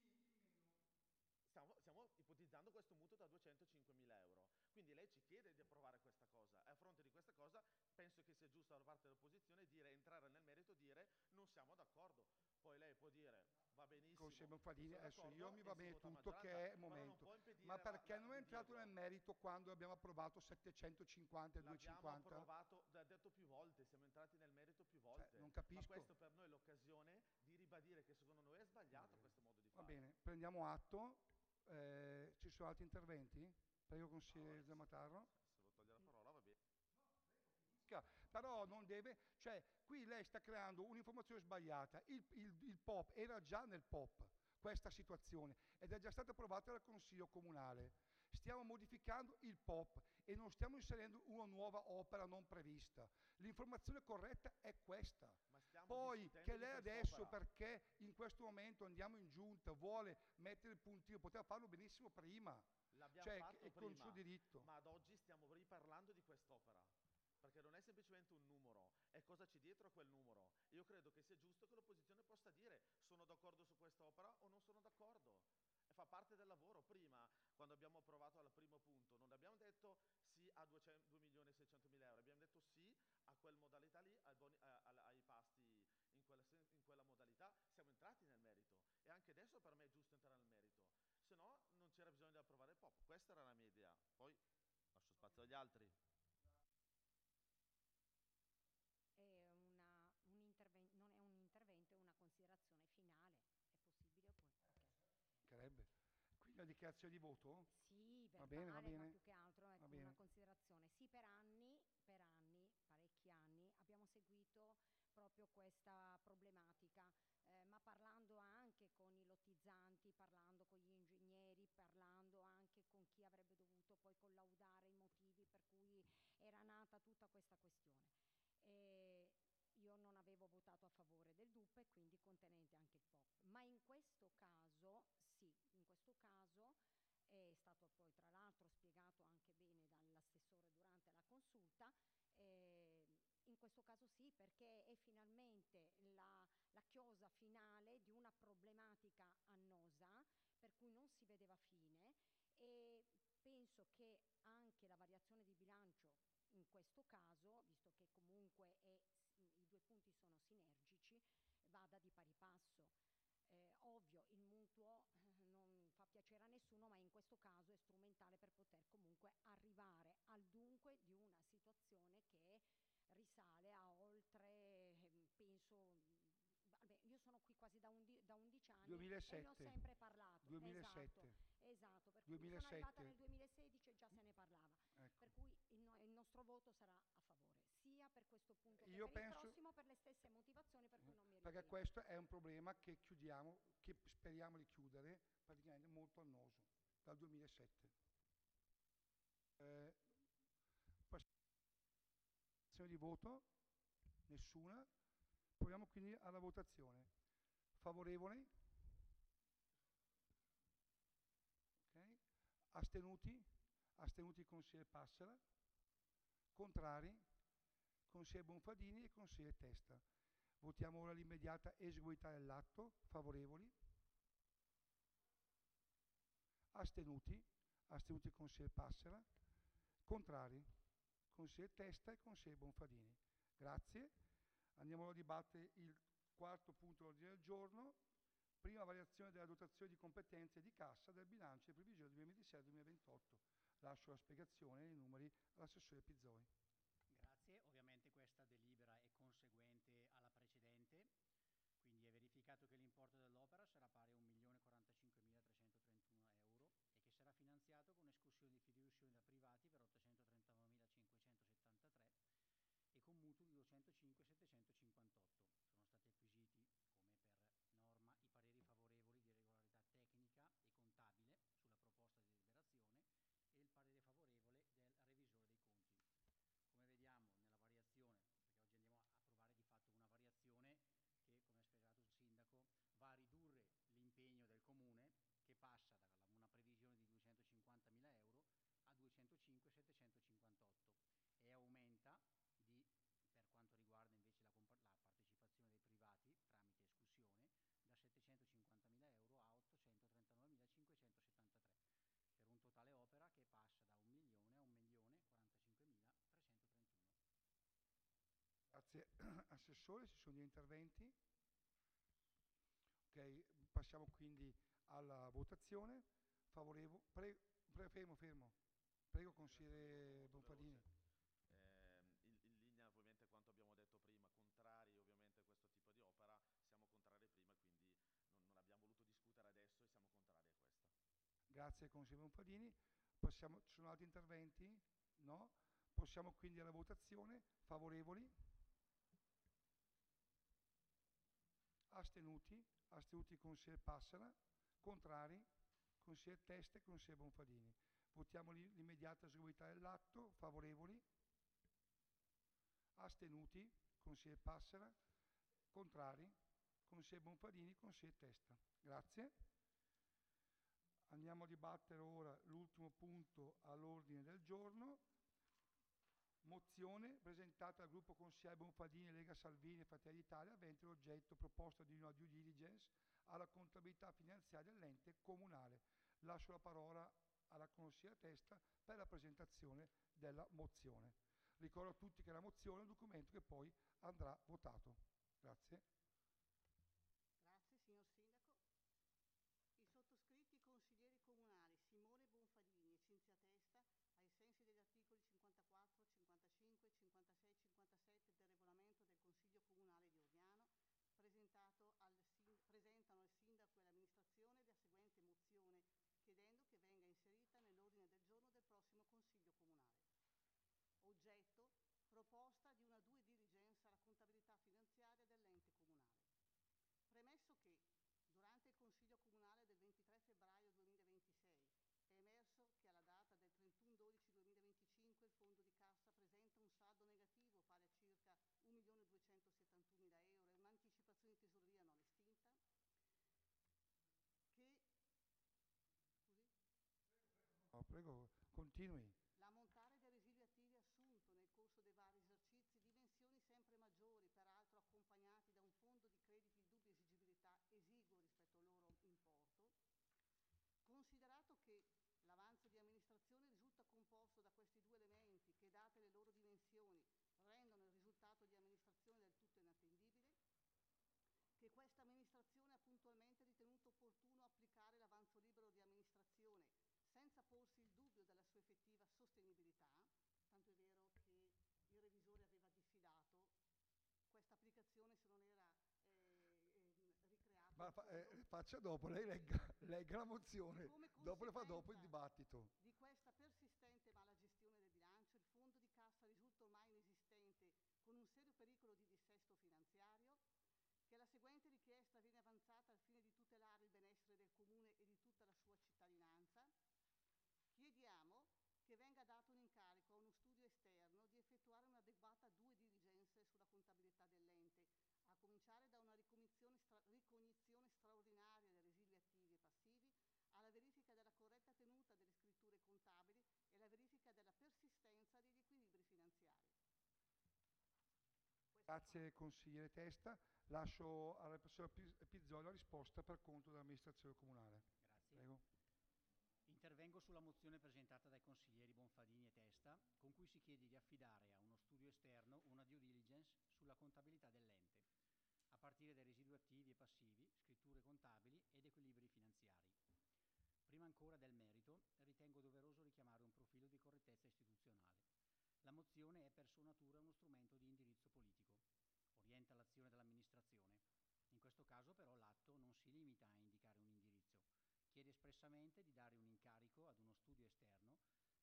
Stiamo, stiamo ipotizzando questo mutuo da duecentocinquemila euro, quindi lei ci chiede di approvare questa cosa e a fronte di questa cosa penso che sia giusto da parte dell'opposizione dire, entrare nel merito e dire non siamo d'accordo. Poi lei può dire va benissimo, con Sebo Fadini, sono adesso d'accordo, io mi e va si bene vota a tutto maggioranza, che è però non momento, può impedire ma la- perché la- non è di entrato dirlo. nel merito quando abbiamo approvato settecentocinquanta e L'abbiamo duecentocinquanta? approvato, l'ha detto più volte, siamo entrati nel merito più volte. non Ma capisco. questo per noi è l'occasione di ribadire che secondo noi è sbagliato questo modo di Va fare. bene, prendiamo atto. Eh, ci sono altri interventi? Prego, consigliere Zamatarro. Se vuoi togliere la parola va bene. Però non deve, cioè qui lei sta creando un'informazione sbagliata, il, il, il P O P era già nel P O P questa situazione ed è già stata approvata dal Consiglio Comunale, stiamo modificando il P O P e non stiamo inserendo una nuova opera non prevista, l'informazione corretta è questa. Ma stiamo Poi discutendo che di lei quest'opera. adesso perché in questo momento andiamo in giunta vuole mettere il puntino, poteva farlo benissimo prima, L'abbiamo cioè fatto è con il prima, suo diritto. ma ad oggi stiamo riparlando di quest'opera. Perché non è semplicemente un numero, è cosa c'è dietro a quel numero. Io credo che sia giusto che l'opposizione possa dire sono d'accordo su quest'opera o non sono d'accordo. E fa parte del lavoro. Prima, quando abbiamo approvato al primo punto, non abbiamo detto sì a due milioni e seicentomila euro, abbiamo detto sì a quella modalità lì, ai, boni- a- a- ai pasti in quella, sen- in quella modalità. Siamo entrati nel merito e anche adesso per me è giusto entrare nel merito. Se no non c'era bisogno di approvare il P O P. Questa era la mia idea. Poi lascio spazio agli altri. È una, un interven- non è un intervento, è una considerazione finale. È possibile? Poi? Ok. Mancherebbe. Quindi una dichiarazione di voto? Sì, Va verbale, bene, va bene. ma più che altro ecco, Va bene. una considerazione. Sì, per anni, per anni, parecchi anni, abbiamo seguito proprio questa problematica, eh, ma parlando anche con i lottizzanti, parlando con gli ingegneri, parlando anche con chi avrebbe dovuto poi collaudare i motivi per cui era nata tutta questa questione. E io non avevo votato a favore del D U P e quindi contenente anche il P O P, ma in questo caso sì, in questo caso è stato poi tra l'altro spiegato anche bene dall'assessore durante la consulta, eh, in questo caso sì, perché è finalmente la, la chiosa finale di una problematica annosa per cui non si vedeva fine e penso che anche la variazione di bilancio in questo caso, visto che comunque è, i due punti sono sinergici, vada di pari passo. Eh, ovvio, il mutuo eh, non fa piacere a nessuno, ma in questo caso è strumentale per poter comunque arrivare al dunque di una situazione che risale a oltre, eh, penso, vabbè, io sono qui quasi da, undi- da undici anni duemilasette. e ne ho sempre parlato. duemilasette. Esatto, esatto, per cui sono duemilasette. arrivata nel duemilasedici e già se ne parlava. Ecco. Per cui il, no- il nostro voto sarà a favore, sia per questo punto che Io per penso- il prossimo, per le stesse motivazioni per cui non mi Perché ritengo. questo è un problema che chiudiamo, che speriamo di chiudere, praticamente molto annoso, dal duemilasette. Eh, passiamo di voto? Nessuna. Proviamo quindi alla votazione. Favorevoli? Ok. Astenuti? Astenuti consigliere Passera. Contrari? Consigliere Bonfadini e consigliere Testa. Votiamo ora l'immediata eseguità dell'atto. Favorevoli? Astenuti? Astenuti consigliere Passera. Contrari? Consigliere Testa e consigliere Bonfadini. Grazie. Andiamo a dibattere il quarto punto dell'ordine del giorno. Prima variazione della dotazione di competenze e di cassa del bilancio di previsione duemilaventisei duemilaventotto. Lascio la spiegazione dei numeri all'assessore Pizzoi. Grazie, ovviamente questa delibera è conseguente erogazioni da privati per ottocentotrentanovanomila cinquecentosettantatré e con mutui di duecentocinque settecentocinquantotto. Sono stati acquisiti, come per norma, i pareri favorevoli di regolarità tecnica e contabile sulla proposta di deliberazione e il parere favorevole del revisore dei conti. Come vediamo nella variazione, perché oggi andiamo a approvare di fatto una variazione che, come ha spiegato il Sindaco, va a ridurre l'impegno del Comune, che passa da una previsione di duecentocinquantamila euro a duecentocinque settecentocinquantotto e aumenta di, per quanto riguarda invece la, la partecipazione dei privati tramite escussione, da settecentocinquantamila euro a ottocentotrentanovanomila cinquecentosettantatré, per un totale opera che passa da un milione a un milione quarantacinquemilatrecentotrentuno. Grazie. Assessore, ci sono gli interventi? Ok, passiamo quindi alla votazione. Favorevole? Prego, pre, fermo, fermo. Prego, consigliere Bonfadini. Eh, in, in linea ovviamente quanto abbiamo detto prima, contrari ovviamente a questo tipo di opera, siamo contrari prima, quindi non, non abbiamo voluto discutere adesso e siamo contrari a questa. Grazie consigliere Bonfadini. Passiamo, ci sono altri interventi? No? Possiamo quindi alla votazione. Favorevoli? Astenuti? Astenuti consigliere Passera. Contrari? Consigliere Testa e consigliere Bonfadini. Votiamo l'immediata eseguibilità dell'atto. Favorevoli? Astenuti? Consigliere Passera. Contrari? Consigliere Bonfadini, consigliere Testa. Grazie. Andiamo a dibattere ora l'ultimo punto all'ordine del giorno. Mozione presentata dal gruppo consigliere Bonfadini, Lega Salvini e Fratelli d'Italia, avente l'oggetto proposta di una due diligence alla contabilità finanziaria dell'ente comunale. Lascio la parola alla consigliera Testa per la presentazione della mozione. Ricordo a tutti che la mozione è un documento che poi andrà votato. Grazie. Grazie, signor Sindaco. I sottoscritti consiglieri comunali Simone Bonfadini e Cinzia Testa, ai sensi degli articoli cinquantaquattro, cinquantacinque, cinquantasei e cinquantasette del regolamento del Consiglio Comunale di Orniano, presentato al sind- presentano al Sindaco e all'amministrazione la seguente mozione, chiedendo che venga inserita nell'ordine del giorno del prossimo Consiglio Comunale. Oggetto: proposta di una due diligence alla contabilità finanziaria dell'ente comunale. Premesso che durante il Consiglio Comunale del ventitré febbraio duemilaventisei è emerso che alla data del trentuno dicembre duemilaventicinque il fondo di cassa presenta un saldo negativo pari a circa un milione duecentosettantunomila euro e un'anticipazione di tesoreria non estinta, che scusi? Oh, prego, continui. L'ammontare dei residui attivi assunto nel corso dei vari esercizi, dimensioni sempre maggiori, peraltro accompagnati da un fondo di crediti di dubbia esigibilità esiguo rispetto al loro importo, considerato che l'avanzo di amministrazione risulta composto da questi due elementi che, date le loro dimensioni, rendono il risultato di amministrazione del tutto inattendibile, che questa amministrazione ha puntualmente ritenuto opportuno applicare l'avanzo libero di amministrazione senza porsi il dubbio della sua effettiva sostenibilità, tanto è vero che il revisore aveva diffidato questa applicazione se non era eh, eh, ricreata. Ma fa, eh, faccia dopo, lei legga, legga la mozione, dopo le fa dopo il dibattito. Di questa persistente mala gestione del bilancio, il fondo di cassa risulta ormai inesistente, con un serio pericolo di dissesto finanziario, che la seguente richiesta viene avanzata al fine di tutelare il benessere del Comune e di tutta la sua cittadinanza. Chiediamo che venga dato un incarico a uno studio esterno di effettuare un'adeguata due diligence sulla contabilità dell'ente, a cominciare da una ricognizione, stra- ricognizione straordinaria dei residui attivi e passivi, alla verifica della corretta tenuta delle scritture contabili e alla verifica della persistenza degli equilibri finanziari. Questo Grazie fa. consigliere Testa. Lascio alla professora Pizzoli la risposta per conto dell'amministrazione comunale. Grazie. Prego. Intervengo sulla mozione presentata dai consiglieri Bonfadini e Testa, con cui si chiede di affidare a uno studio esterno una due diligence sulla contabilità dell'ente, a partire dai residui attivi e passivi, scritture contabili ed equilibri finanziari. Prima ancora del merito, ritengo doveroso richiamare un profilo di correttezza istituzionale. La mozione è per sua natura uno strumento di indirizzo politico, orienta l'azione dell'amministrazione. In questo caso però l'atto non si limita a indicare un indirizzo, chiede espressamente di dare un incarico ad uno studio esterno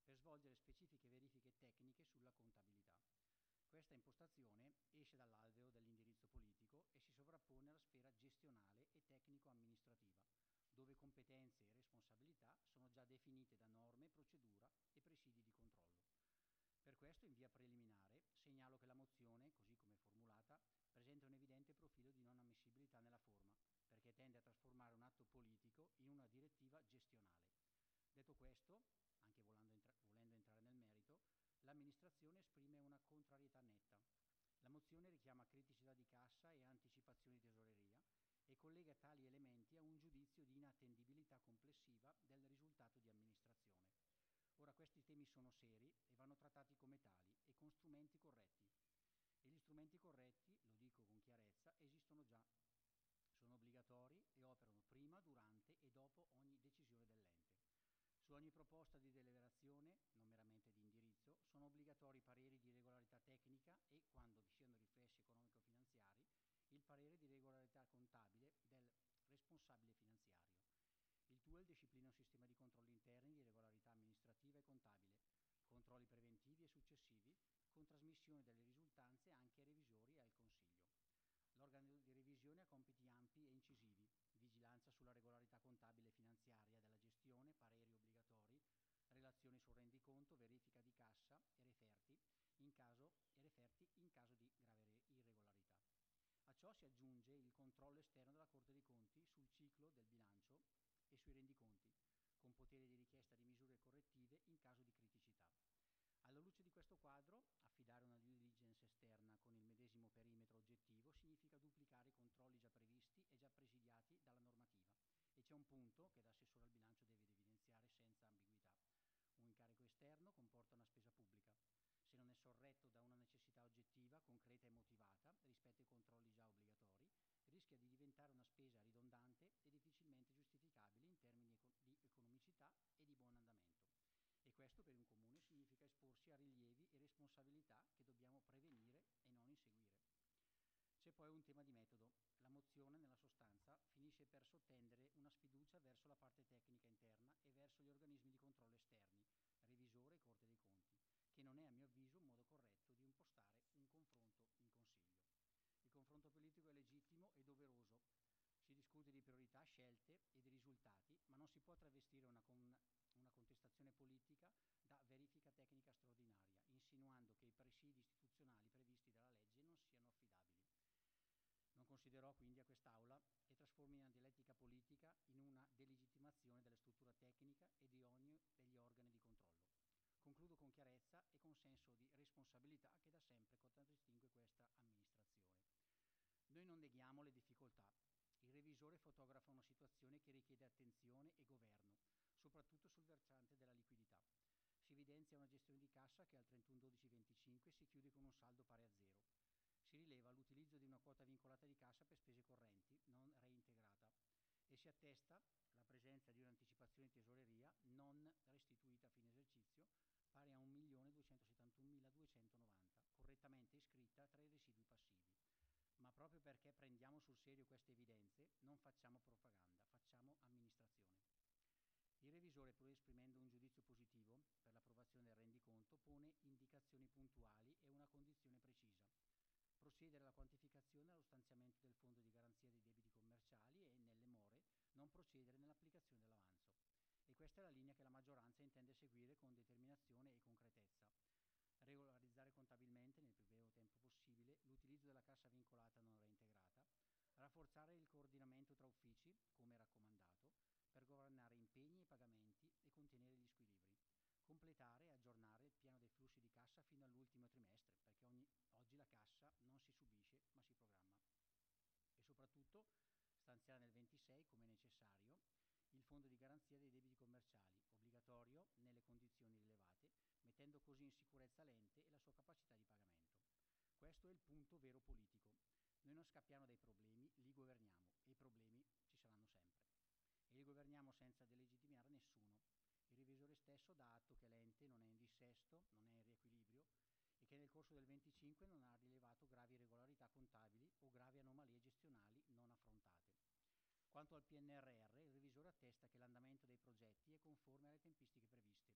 per svolgere specifiche verifiche tecniche sulla contabilità. Questa impostazione esce dall'alveo dell'indirizzo politico e si sovrappone alla sfera gestionale e tecnico-amministrativa, dove competenze e responsabilità sono già definite da norme, procedura e presidi di controllo. Per questo, in via preliminare, segnalo che la mozione, così come formulata, presenta un evidente profilo di non ammissibilità nella forma, perché tende a trasformare un atto politico in una direttiva gestionale. Detto questo, anche volendo, entra- volendo entrare nel merito, l'amministrazione esprime una contrarietà netta. La mozione richiama criticità di cassa e anticipazioni di tesoreria e collega tali elementi a un giudizio di inattendibilità complessiva del risultato di amministrazione. Ora, questi temi sono seri e vanno trattati come tali e con strumenti corretti. E gli strumenti corretti, lo dico con chiarezza, esistono già. Sono obbligatori e operano prima, durante e dopo ogni decisione dell'ente. Su ogni proposta di deliberazione, non meramente di indirizzo, sono obbligatori pareri di regolarità tecnica e, quando vi siano riflessi economico-finanziari, il parere di regolarità contabile del responsabile finanziario. Il T U E L disciplina un sistema di controlli interni di regolarità amministrativa e contabile, controlli preventivi e successivi, con trasmissione delle risultanze anche ai revisori e al Consiglio. L'organo di revisione ha compiti ampi e incisivi: vigilanza sulla regolarità contabile e finanziaria della gestione, pareri obbligatori, relazioni sul rendiconto, verifica di cassa e referti in caso, e referti in caso di grave irregolarità. A ciò si aggiunge il controllo esterno della Corte dei Conti sul ciclo del bilancio e sui rendiconti, con potere di richiesta di misure correttive in caso di criticità. Alla luce di questo quadro, affidare una due diligence esterna con il medesimo perimetro oggettivo significa duplicare i controlli già previsti e già presidiati dalla normativa. E c'è un punto che da assessore al bilancio deve evidenziare senza ambiguità: un incarico esterno comporta una spesa pubblica. Se non è sorretto da una necessità oggettiva, concreta e motivata rispetto ai controlli già obbligatori, rischia di diventare una spesa ridondante e difficilmente giustificabile in termini eco- di economicità e di buon andamento. E questo per un comune significa esporsi a rilievi e responsabilità che dobbiamo prevenire e non inseguire. C'è poi un tema di metodo. La mozione, nella sostanza, finisce per sottendere una sfiducia verso la parte tecnica interna e verso gli organismi di controllo esterni, revisore e Corte dei Conti, che non è, a mio avviso, un modo corretto di impostare un confronto in Consiglio. Il confronto politico è legittimo e doveroso. Si discute di priorità, scelte e di risultati, ma non si può travestire una, con, una contestazione politica da verifica tecnica straordinaria, insinuando che i presidi istituzionali previsti dalla legge non siano affidabili. Non considerò quindi a quest'Aula che trasformi una dialettica politica in una delegittimazione della struttura tecnica e di ogni degli organi di controllo. Concludo con chiarezza e con senso di responsabilità che da sempre contraddistingue questa amministrazione. Noi non neghiamo le difficoltà. Il revisore fotografa una situazione che richiede attenzione e governo, soprattutto sul versante della liquidità. Si evidenzia una gestione di cassa che al trentuno dicembre venticinque si chiude con un saldo pari a zero. Si rileva l'utilizzo di una quota vincolata di cassa per spese correnti, non reintegrata, e si attesta la presenza di un'anticipazione di tesoreria non restituita a fine esercizio pari a un milione duecentosettantunomiladuecentonovanta, correttamente iscritta tra i residui passivi. Ma proprio perché prendiamo sul serio queste evidenze, non facciamo propaganda, facciamo amministrazione. Il revisore, pur esprimendo un giudizio positivo per l'approvazione del rendiconto, pone indicazioni puntuali e una condizione precisa: procedere alla quantificazione e allo stanziamento del fondo di garanzia dei debiti commerciali e, nelle more, non procedere nell'applicazione dell'avanzo. E questa è la linea che la maggioranza intende seguire con determinazione e concretezza. Regolarizzare contabilmente, nel più breve tempo possibile, l'utilizzo della cassa vincolata non reintegrata, rafforzare il coordinamento tra uffici, come raccomandato, per governare impegni e pagamenti e contenere gli squilibri, completare e aggiornare il piano dei flussi di cassa fino all'ultimo trimestre, perché ogni, oggi la cassa non si subisce ma si programma, e soprattutto stanziare nel ventisei, come necessario, il fondo di garanzia dei debiti commerciali, obbligatorio nelle condizioni rilevate, mettendo così in sicurezza l'ente e la sua capacità di pagamento. Questo è il punto vero politico. Noi non scappiamo dai problemi, li governiamo, e i problemi ci saranno sempre. E li governiamo senza delegittimare nessuno. Il revisore stesso dà atto che l'ente non è in dissesto, non è in riequilibrio, e che nel corso del venticinque non ha rilevato gravi irregolarità contabili o gravi anomalie gestionali non affrontate. Quanto al P N R R, il revisore attesta che l'andamento dei progetti è conforme alle tempistiche previste,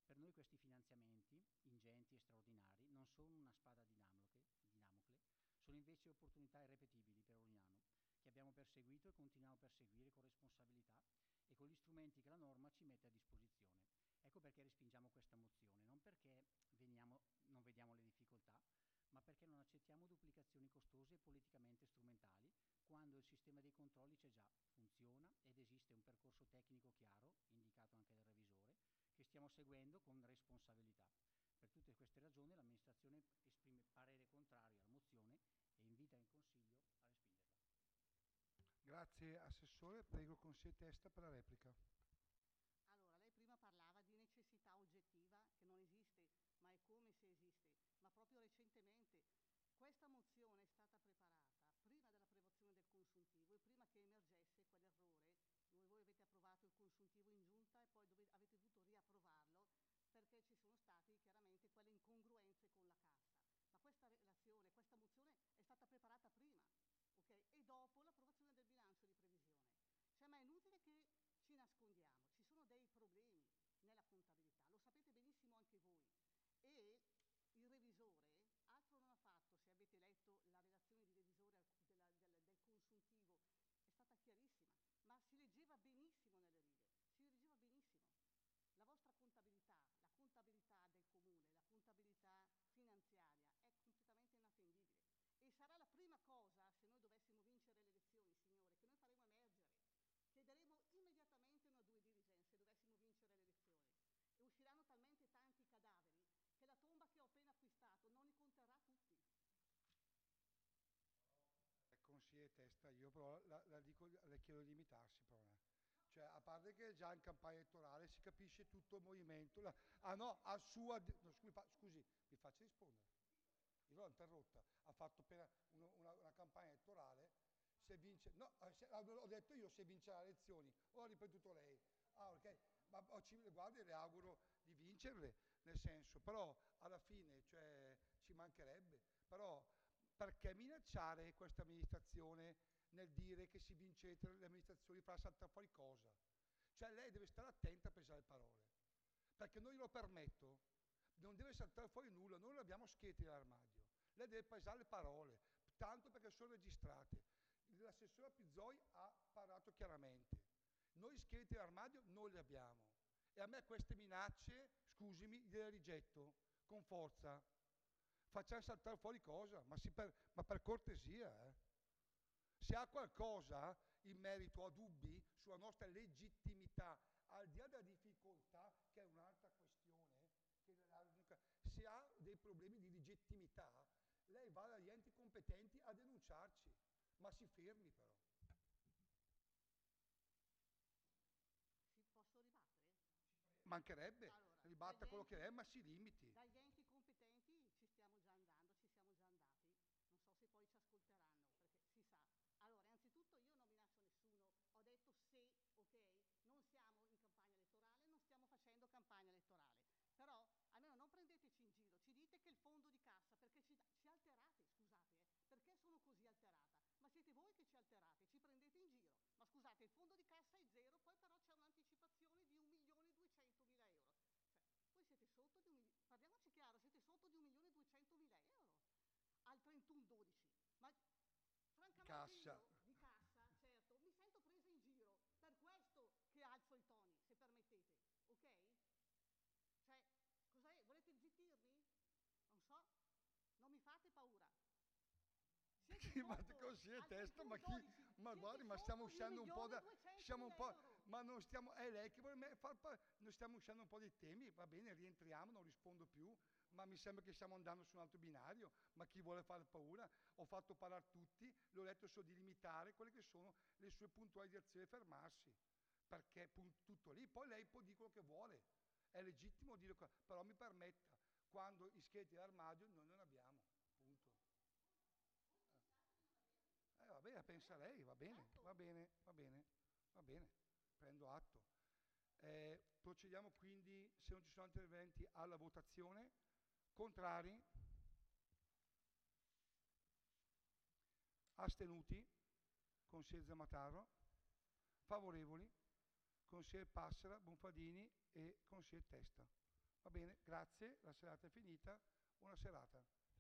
Per noi questi finanziamenti, ingenti e straordinari, non sono una spada di Damocle, di Damocle, sono invece opportunità irrepetibili per Orignano, che abbiamo perseguito e continuiamo a perseguire con responsabilità e con gli strumenti che la norma ci mette a disposizione. Ecco perché respingiamo questa mozione, non perché veniamo, non vediamo le difficoltà, ma perché non accettiamo duplicazioni costose e politicamente strumentali, quando il sistema dei controlli c'è già, funziona ed esiste un percorso tecnico chiaro, indicato anche dal revisore, che stiamo seguendo con responsabilità. Per tutte queste ragioni l'amministrazione esprime parere contrario alla mozione e invita il Consiglio a respingerla. Grazie Assessore, prego Consigliere Testa per la replica. Allora, lei prima parlava di necessità oggettiva che non esiste, ma è come se esiste, ma proprio recentemente questa mozione è stata preparata prima dell'approvazione del consuntivo e prima che emergesse quell'errore dove voi avete approvato il consuntivo in giunta e poi dove avete dovuto riapprovarlo perché ci sono state chiaramente quelle incongruenze con la cassa. Ma questa relazione, questa mozione è stata preparata prima, ok? E dopo l'approvazione del bilancio di previsione. Cioè, ma è inutile che ci nascondiamo, ci sono dei problemi nella contabilità, lo sapete benissimo anche voi. E il revisore altro non ha fatto, se avete letto la relazione di revisore della, del, del consuntivo, è stata chiarissima, ma si leggeva benissimo nelle righe, si leggeva benissimo. La vostra contabilità, la contabilità del comune, la contabilità finanziaria è completamente inattendibile. E sarà la prima cosa, se noi dovessimo vincere le elezioni, signore, che noi faremo emergere. Chiederemo immediatamente una due diligence se dovessimo vincere le elezioni. E usciranno talmente tanti cadaveri che la tomba che ho appena acquistato non li conterrà tutti. Consigliere Testa, io però la, la dico, le chiedo di limitarsi però. Eh. Cioè, a parte che già in campagna elettorale si capisce tutto il movimento. La, ah no, a sua... No, scusi, fa, scusi, mi faccia rispondere. Io l'ho interrotta. Ha fatto appena una, una, una campagna elettorale, se vince... No, se, ho detto io se vince le elezioni, o ha ripetuto lei. Ah, ok. Ma ci, guardi, le auguro di vincerle, nel senso, però alla fine, cioè, ci mancherebbe. Però perché minacciare questa amministrazione nel dire che si vincete le amministrazioni farà saltare fuori cosa? Cioè lei deve stare attenta a pesare le parole, perché non glielo permetto, non deve saltare fuori nulla, noi non abbiamo schede nell'armadio, lei deve pesare le parole, tanto perché sono registrate. L'assessore Pizzoi ha parlato chiaramente, noi schede nell'armadio non le abbiamo e a me queste minacce, scusimi, le rigetto con forza. Facciamo saltare fuori cosa, ma, si per, ma per cortesia, eh. Se ha qualcosa in merito a dubbi sulla nostra legittimità, al di là della difficoltà, che è un'altra questione, che se ha dei problemi di legittimità, lei va dagli enti competenti a denunciarci, ma si fermi però. Si, posso ribattere? Mancherebbe, allora, ribatta quello enti, che è, ma si limiti. Dagli enti competenti ci stiamo già andando, ci siamo già andati, non so se poi ci ascolteranno, perché si sa. Allora, innanzitutto io non minaccio nessuno, ho detto se, ok, non siamo in campagna elettorale, non stiamo facendo campagna elettorale, però almeno non prendeteci in giro, ci dite che il fondo di cassa, perché ci, ci alterate, scusate, eh, perché sono così alterata? Ma siete voi che ci alterate, ci prendete in giro, ma scusate, il fondo di cassa è zero, poi però c'è un'anticipazione di un milione e duecentomila euro, cioè, voi siete sotto di un milione, parliamoci chiaro, siete sotto di un milione e duecentomila euro al trentuno dodici, ma francamente cassa. io di cassa, certo, mi sento presa in giro, per questo che alzo i toni, se permettete, ok? Cioè, cos'è? Volete zittirmi? Non so, non mi fate paura. Sì, ma così è testa, ma chi? Ma guardi, ma stiamo uscendo un po' da. Siamo un po'. Ma non stiamo. È lei che vuole far. Noi stiamo uscendo un po' dai temi, va bene, rientriamo, non rispondo più. Ma mi sembra che stiamo andando su un altro binario, ma chi vuole fare paura? Ho fatto parlare tutti, le ho detto solo di limitare quelle che sono le sue puntualizzazioni e fermarsi, perché tutto lì, poi lei può dire quello che vuole, è legittimo dire, però mi permetta, quando i scheletri dell'armadio noi non abbiamo, punto. Eh, va bene, pensa lei, va bene, va bene, va bene, va bene, prendo atto. Eh, procediamo quindi, se non ci sono interventi, alla votazione. Contrari? Astenuti? Consigliere Zammataro? Favorevoli? Consigliere Passera, Bonfadini e consigliere Testa. Va bene, grazie, la serata è finita, buona serata.